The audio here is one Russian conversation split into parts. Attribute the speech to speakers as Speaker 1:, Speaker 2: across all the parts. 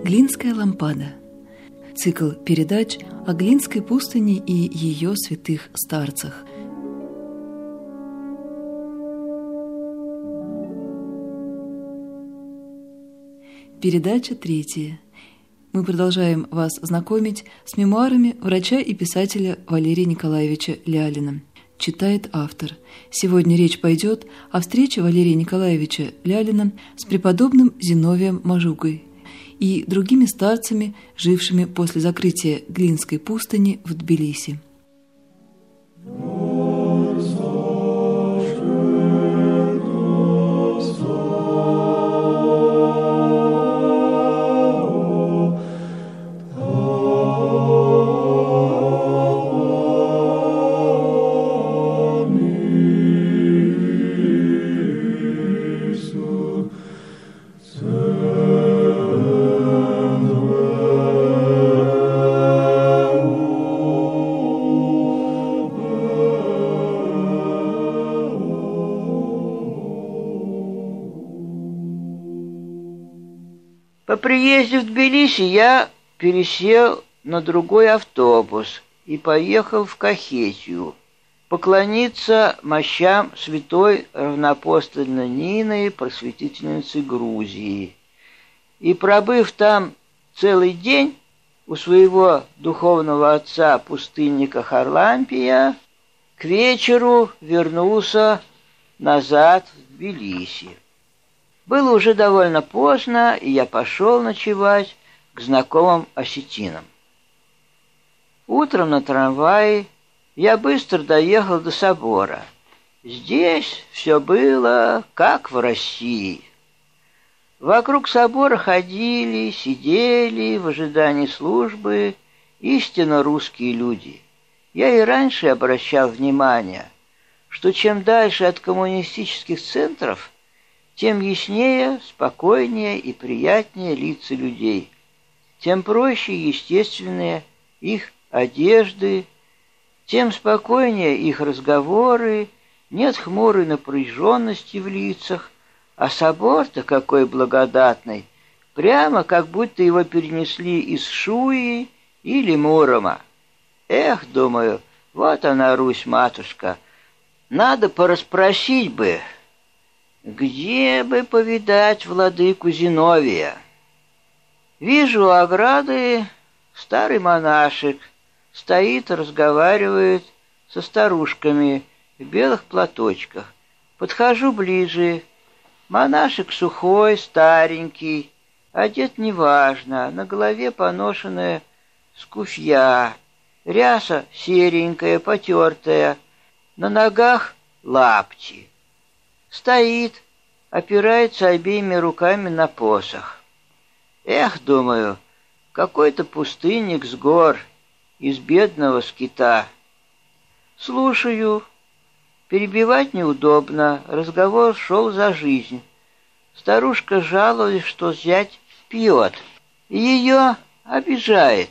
Speaker 1: Глинская лампада. Цикл передач о Глинской пустыне и ее святых старцах. Передача 3. Мы продолжаем вас знакомить с мемуарами врача и писателя Валерия Николаевича Лялина. Читает автор. Сегодня речь пойдет о встрече Валерия Николаевича Лялина с преподобным Зиновием Мажугой и другими старцами, жившими после закрытия Глинской пустыни в Тбилиси.
Speaker 2: По приезде в Тбилиси я пересел на другой автобус и поехал в Кахетию поклониться мощам святой равноапостольной Нины, просветительницы Грузии. И пробыв там целый день у своего духовного отца, пустынника Харлампия, к вечеру вернулся назад в Тбилиси. Было уже довольно поздно, и я пошел ночевать к знакомым осетинам. Утром на трамвае я быстро доехал до собора. Здесь все было как в России. Вокруг собора ходили, сидели в ожидании службы истинно русские люди. Я и раньше обращал внимание, что чем дальше от коммунистических центров, тем яснее, спокойнее и приятнее лица людей, тем проще и естественнее их одежды, тем спокойнее их разговоры, нет хмурой напряженности в лицах, а собор-то какой благодатный, прямо как будто его перенесли из Шуи или Мурома. Эх, думаю, вот она, Русь-матушка, надо порасспросить бы, где бы повидать владыку Зиновия. Вижу у ограды старый монашек, стоит, разговаривает со старушками в белых платочках. Подхожу ближе. Монашек сухой, старенький, одет неважно, на голове поношенная скуфья, ряса серенькая, потертая, на ногах лапти. Стоит, опирается обеими руками на посох. Эх, думаю, какой-то пустынник с гор, из бедного скита. Слушаю. Перебивать неудобно, разговор шел за жизнь. Старушка жаловалась, что зять пьет, и ее обижает.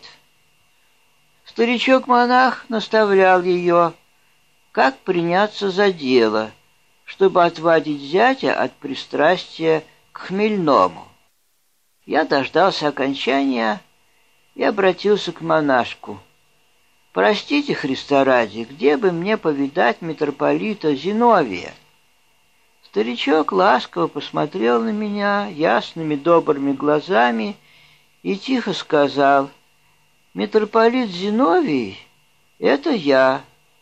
Speaker 2: Старичок-монах наставлял ее, как приняться за дело, чтобы отвадить зятя от пристрастия к хмельному. Я дождался окончания и обратился к монашку. «Простите, Христа ради, где бы мне повидать митрополита Зиновия?» Старичок ласково посмотрел на меня ясными добрыми глазами и тихо сказал: «Митрополит Зиновий — это я».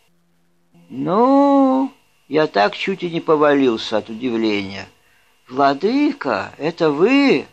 Speaker 2: «Ну...» Я так чуть и не повалился от удивления. «Владыка, это вы?»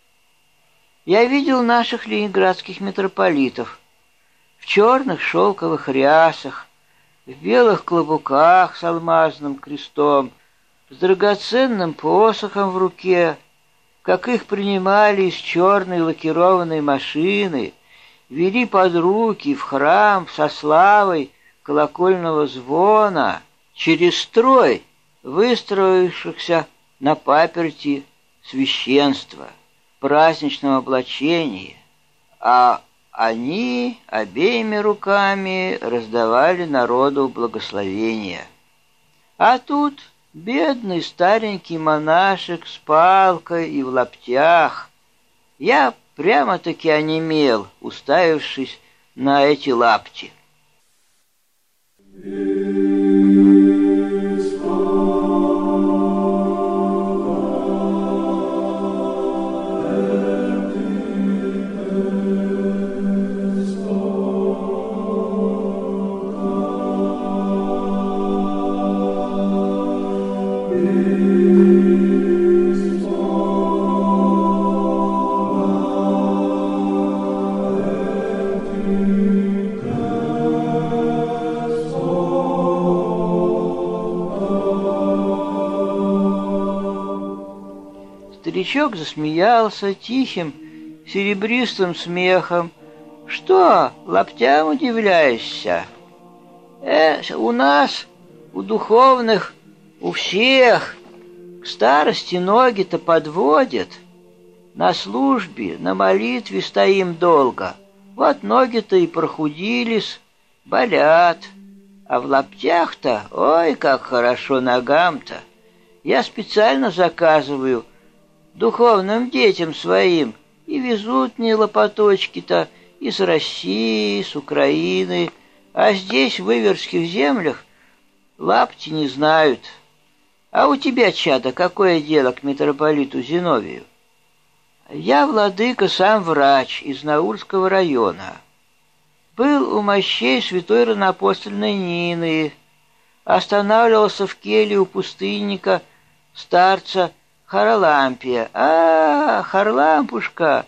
Speaker 2: Я видел наших ленинградских митрополитов в черных шелковых рясах, в белых клобуках с алмазным крестом, с драгоценным посохом в руке, как их принимали из черной лакированной машины, вели под руки в храм со славой колокольного звона, через строй выстроившихся на паперти священства, праздничном облачении, а они обеими руками раздавали народу благословения. А тут бедный старенький монашек с палкой и в лаптях. Я прямо-таки онемел, уставившись на эти лапти. Старичок засмеялся тихим, серебристым смехом. «Что, лаптям удивляешься? У нас, у духовных, у всех к старости ноги-то подводят. На службе, на молитве стоим долго. Вот ноги-то и прохудились, болят. А в лаптях-то, ой, как хорошо ногам-то. Я специально заказываю духовным детям своим, и везут мне лопаточки-то из России, с Украины, а здесь, в иверских землях, лапти не знают. А у тебя, чадо, какое дело к митрополиту Зиновию? Я, владыка, сам врач из Наурского района. Был у мощей святой равноапостольной Нины, останавливался в келье у пустынника, старца Харлампия. Харлампушка,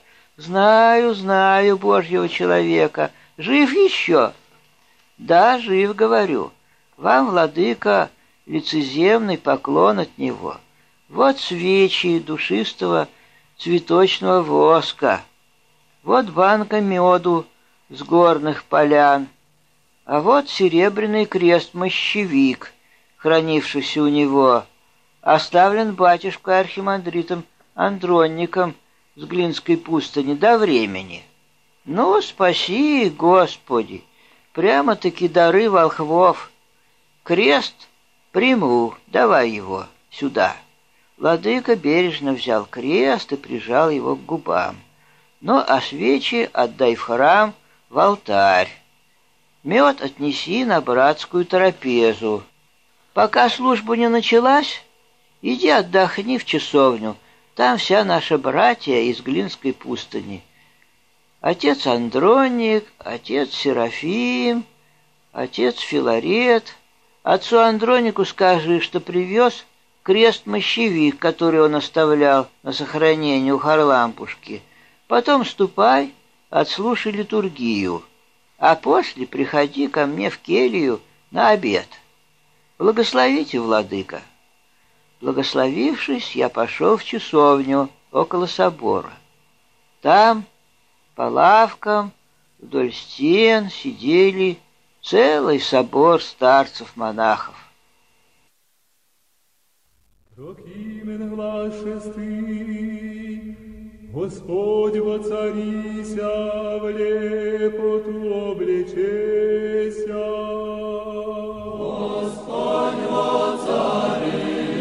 Speaker 2: знаю Божьего человека. Жив еще? Да, жив, говорю. Вам, владыка, лицеземный поклон от него. Вот свечи душистого цветочного воска. Вот банка меду с горных полян. А вот серебряный крест-мощевик, хранившийся у него, оставлен батюшкой архимандритом Андронником с Глинской пустыни до времени. Ну, спаси, Господи, прямо-таки дары волхвов. Крест приму, давай его сюда. Владыка бережно взял крест и прижал его к губам. Ну, а свечи отдай в храм, в алтарь. Мед отнеси на братскую трапезу. Пока служба не началась, иди отдохни в часовню, там вся наша братья из Глинской пустыни. Отец Андроник, отец Серафим, отец Филарет. Отцу Андронику скажи, что привез крест-мощевик, который он оставлял на сохранение у Харлампушки. Потом ступай, отслушай литургию, а после приходи ко мне в келью на обед. Благословите, владыка». Благословившись, я пошел в часовню около собора. Там, по лавкам, вдоль стен сидели целый собор старцев-монахов.
Speaker 3: Прокимен глас шестый, Господь воцарися, в лепоту облечеся. Господь воцарися,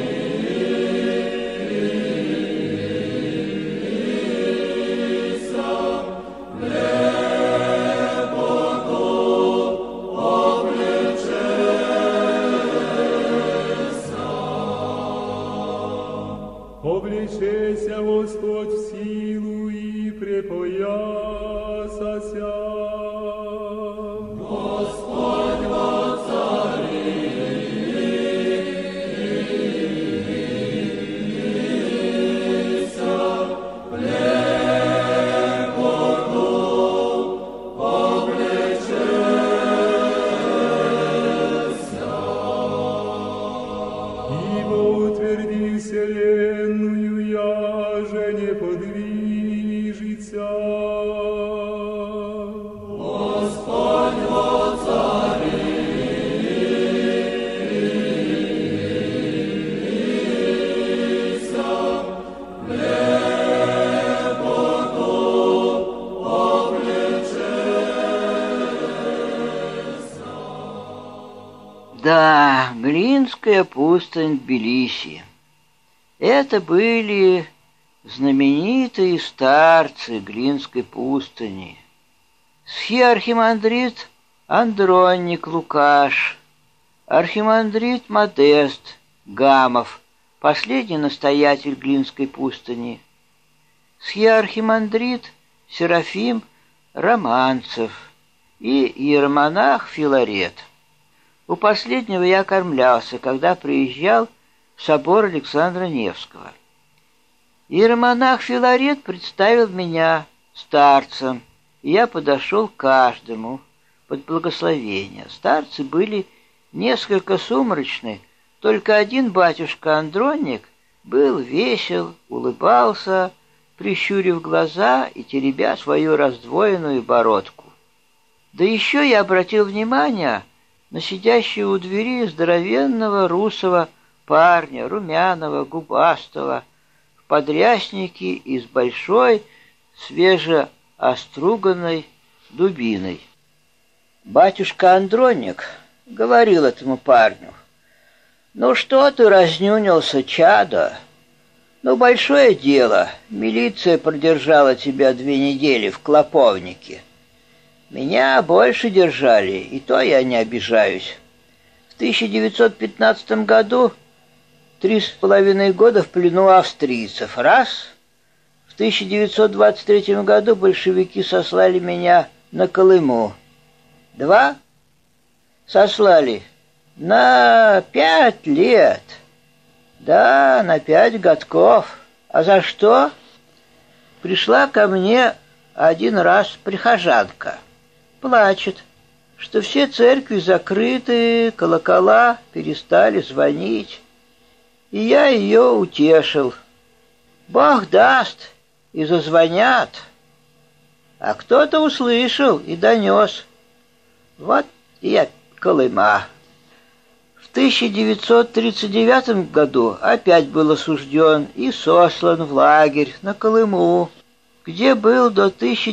Speaker 3: облечеся Господь в силу и препоясася. Господь воцарися, в лепоту облечеся. Ибо утвердил вселенную, яже не подвижется. Господь воцарися, в лепоту облечеся.
Speaker 2: Да, Глинская пустынь Тбилиси. Это были знаменитые старцы Глинской пустыни. Схиархимандрит Андронник Лукаш, архимандрит Модест Гамов, последний настоятель Глинской пустыни, схиархимандрит Серафим Романцев и иеромонах Филарет. У последнего я кормлялся, когда приезжал в собор Александра Невского. Иеромонах Филарет представил меня старцем, и я подошел к каждому под благословение. Старцы были несколько сумрачны, только один батюшка Андронник был весел, улыбался, прищурив глаза и теребя свою раздвоенную бородку. Да еще я обратил внимание на сидящего у двери здоровенного русого парня, румяного, губастого, в подряснике и с большой, свежеоструганной дубиной. Батюшка Андронник говорил этому парню: «Ну что ты разнюнился, чадо? Ну, большое дело, милиция продержала тебя 2 недели в клоповнике. Меня больше держали, и то я не обижаюсь. В 1915 году 3,5 года в плену австрийцев. Раз. В 1923 году большевики сослали меня на Колыму. 2. Сослали на 5 лет. Да, на 5 годков. А за что? Пришла ко мне один раз прихожанка. Плачет, что все церкви закрыты, колокола перестали звонить. И я ее утешил. Бог даст, и зазвонят. А кто-то услышал и донес. Вот и я Колыма. В 1939 году опять был осужден и сослан в лагерь на Колыму, где был до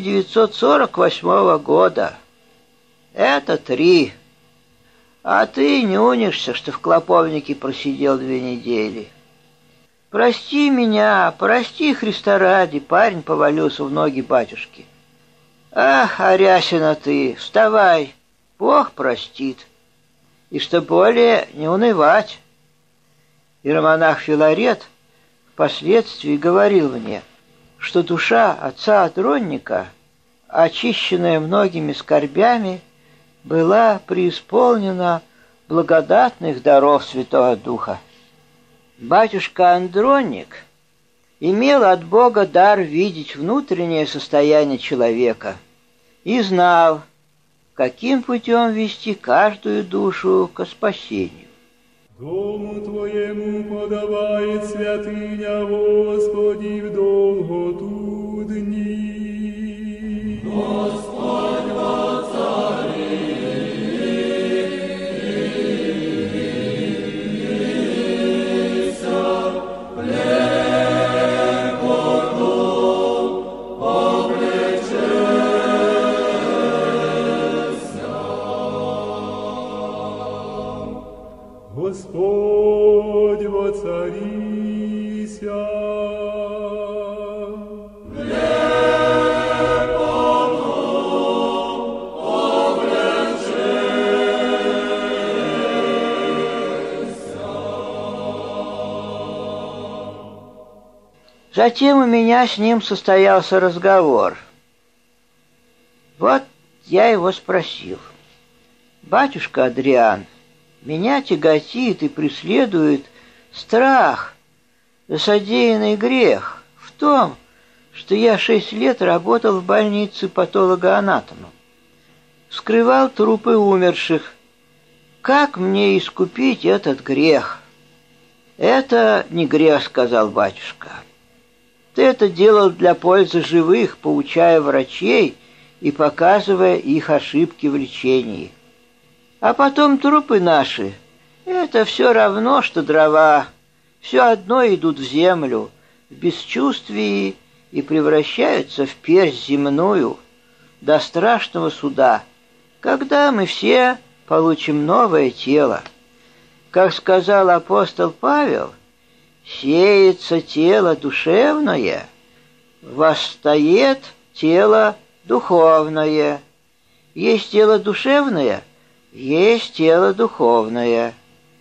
Speaker 2: 1948 года. Это 3. А ты не унишься, что в клоповнике просидел 2 недели. Прости меня, прости Христа ради, парень повалился в ноги батюшки. Ах, Арясина ты, вставай, Бог простит. И что более не унывать. Иеромонах Филарет впоследствии говорил мне, что душа отца Андронника, очищенная многими скорбями, была преисполнена благодатных даров Святого Духа. Батюшка Андронник имел от Бога дар видеть внутреннее состояние человека и знал, каким путем вести каждую душу ко спасению.
Speaker 3: Дому Твоему подавает святыня, Господи, в долготу дни. Господь воцари, Господь воцарися.
Speaker 2: Затем у меня с ним состоялся разговор. Вот я его спросил: «Батюшка Адриан, меня тяготит и преследует страх за содеянный грех в том, что я 6 лет работал в больнице патологоанатомом, вскрывал трупы умерших. Как мне искупить этот грех?» «Это не грех», — сказал батюшка. «Ты это делал для пользы живых, поучая врачей и показывая их ошибки в лечении. А потом трупы наши — это все равно, что дрова, все одно идут в землю, в бесчувствии и превращаются в персть земную до страшного суда, когда мы все получим новое тело. Как сказал апостол Павел, сеется тело душевное, восстает тело духовное. Есть тело душевное, есть тело духовное.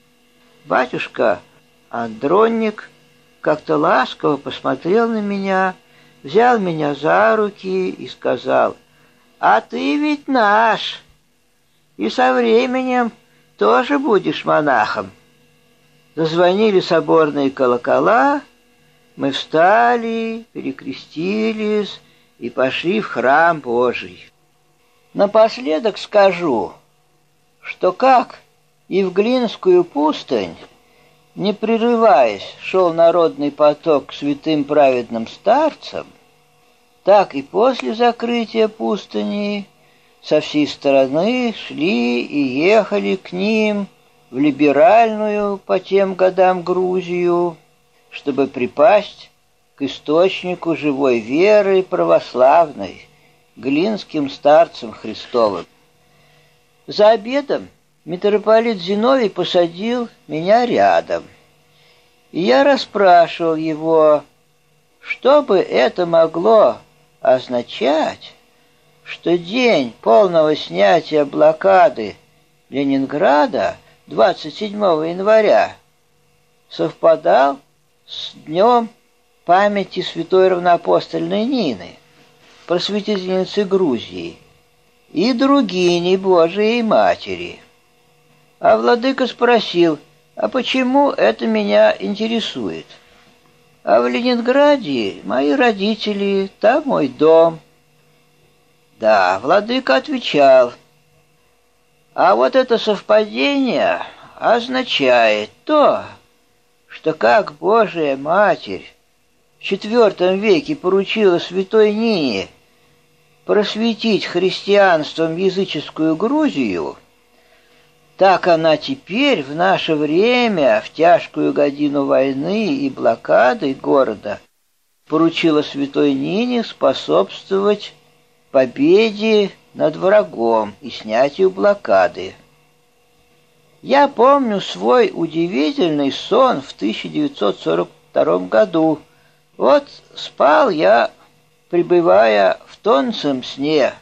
Speaker 2: Батюшка Андронник как-то ласково посмотрел на меня, взял меня за руки и сказал: «А ты ведь наш, и со временем тоже будешь монахом». Зазвонили соборные колокола, мы встали, перекрестились и пошли в храм Божий. Напоследок скажу, что как и в Глинскую пустынь, не прерываясь, шел народный поток к святым праведным старцам, так и после закрытия пустыни со всей стороны шли и ехали к ним в либеральную по тем годам Грузию, чтобы припасть к источнику живой веры православной, глинским старцам Христовым. За обедом митрополит Зиновий посадил меня рядом, и я расспрашивал его, что бы это могло означать, что день полного снятия блокады Ленинграда 27 января совпадал с днем памяти святой равноапостольной Нины, просветительницы Грузии, и другини Божией Матери. А владыка спросил: а почему это меня интересует? А в Ленинграде мои родители, там мой дом. Да, владыка отвечал: а вот это совпадение означает то, что как Божия Матерь в IV веке поручила святой Нине просветить христианством языческую Грузию, так она теперь в наше время, в тяжкую годину войны и блокады города, поручила святой Нине способствовать победе над врагом и снятию блокады. Я помню свой удивительный сон в 1942 году. Вот спал я, пребывая в тонком сне.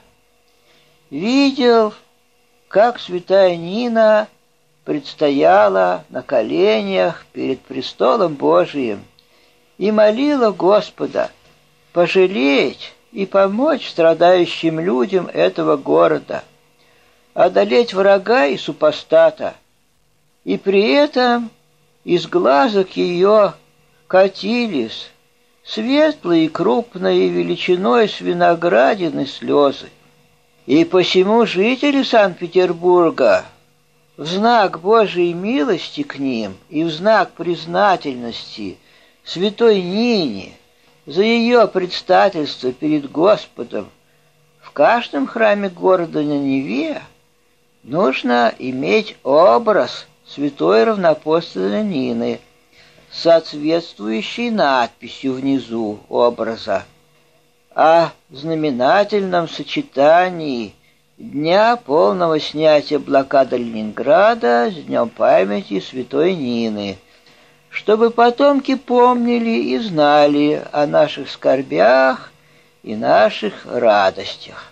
Speaker 2: Видел, как святая Нина предстояла на коленях перед престолом Божиим и молила Господа пожалеть и помочь страдающим людям этого города, одолеть врага и супостата. И при этом из глазок ее катились светлые и крупные величиной с виноградины слезы. И посему жители Санкт-Петербурга в знак Божией милости к ним и в знак признательности святой Нине за ее предстательство перед Господом в каждом храме города на Неве нужно иметь образ святой равноапостольной Нины с соответствующей надписью внизу образа о знаменательном сочетании дня полного снятия блокады Ленинграда с днем памяти святой Нины, чтобы потомки помнили и знали о наших скорбях и наших радостях.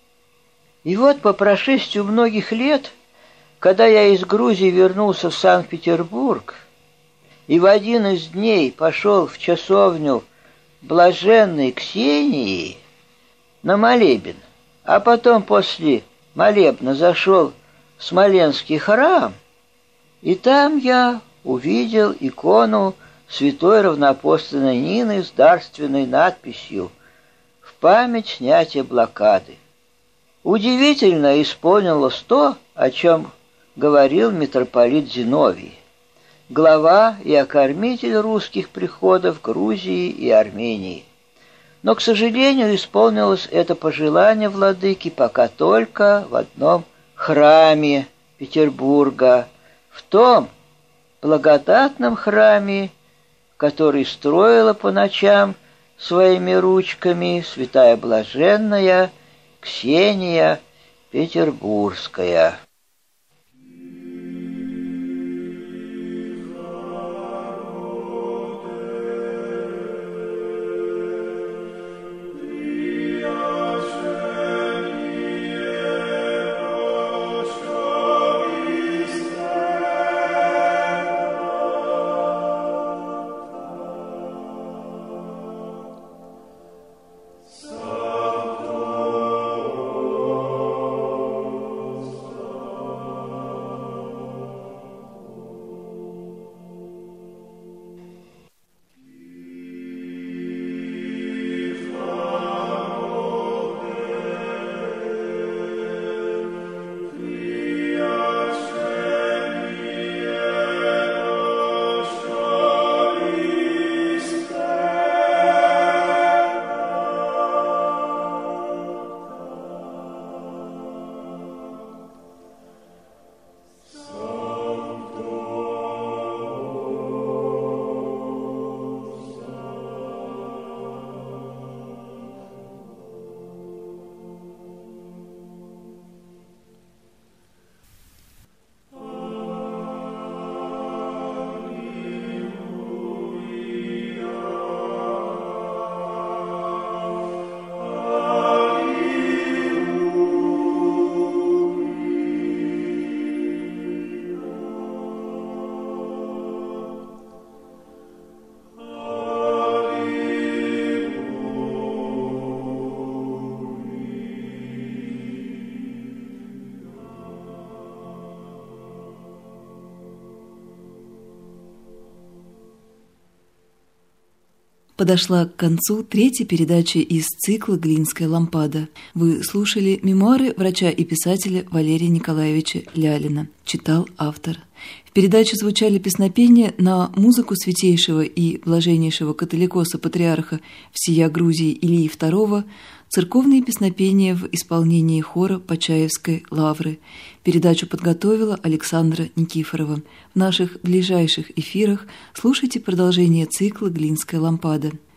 Speaker 2: И вот по прошествию многих лет, когда я из Грузии вернулся в Санкт-Петербург и в один из дней пошел в часовню блаженной Ксении на молебен, а потом после молебна зашел в Смоленский храм, и там я увидел икону святой равноапостольной Нины с дарственной надписью «В память снятия блокады». Удивительно исполнилось то, о чем говорил митрополит Зиновий, глава и окормитель русских приходов Грузии и Армении. Но, к сожалению, исполнилось это пожелание владыки пока только в одном храме Петербурга, в том благодатном храме, который строила по ночам своими ручками святая блаженная Ксения Петербургская.
Speaker 1: Подошла к концу третья передача из цикла «Глинская лампада». Вы слушали мемуары врача и писателя Валерия Николаевича Лялина. Читал автор. В передаче звучали песнопения на музыку святейшего и блаженнейшего католикоса-патриарха всея Грузии Илии II, церковные песнопения в исполнении хора Почаевской лавры. Передачу подготовила Александра Никифорова. В наших ближайших эфирах слушайте продолжение цикла «Глинская лампада».